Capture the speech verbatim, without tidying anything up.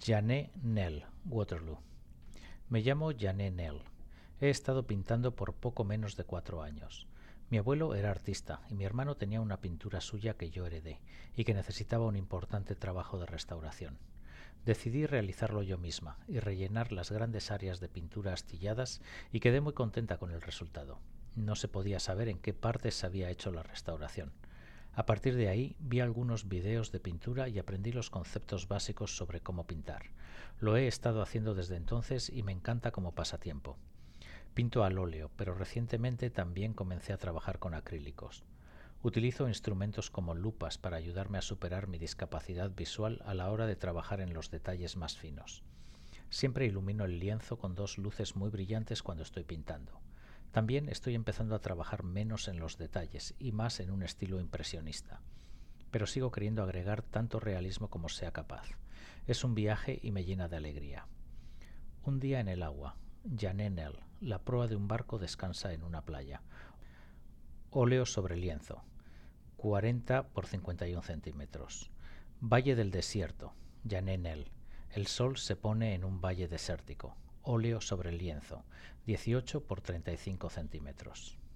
Jeanne Nel, Waterloo. Me llamo Jeanne Nel. He estado pintando por poco menos de cuatro años. Mi abuelo era artista y mi hermano tenía una pintura suya que yo heredé y que necesitaba un importante trabajo de restauración. Decidí realizarlo yo misma y rellenar las grandes áreas de pintura astilladas y quedé muy contenta con el resultado. No se podía saber en qué partes se había hecho la restauración. A partir de ahí vi algunos videos de pintura y aprendí los conceptos básicos sobre cómo pintar. Lo he estado haciendo desde entonces y me encanta como pasatiempo. Pinto al óleo, pero recientemente también comencé a trabajar con acrílicos. Utilizo instrumentos como lupas para ayudarme a superar mi discapacidad visual a la hora de trabajar en los detalles más finos. Siempre ilumino el lienzo con dos luces muy brillantes cuando estoy pintando. También estoy empezando a trabajar menos en los detalles y más en un estilo impresionista. Pero sigo queriendo agregar tanto realismo como sea capaz. Es un viaje y me llena de alegría. Un día en el agua. Jeanne Nel. La proa de un barco descansa en una playa. Óleo sobre lienzo. cuarenta por cincuenta y uno centímetros. Valle del desierto. Jeanne Nel. El sol se pone en un valle desértico. Óleo sobre lienzo. dieciocho por treinta y cinco centímetros.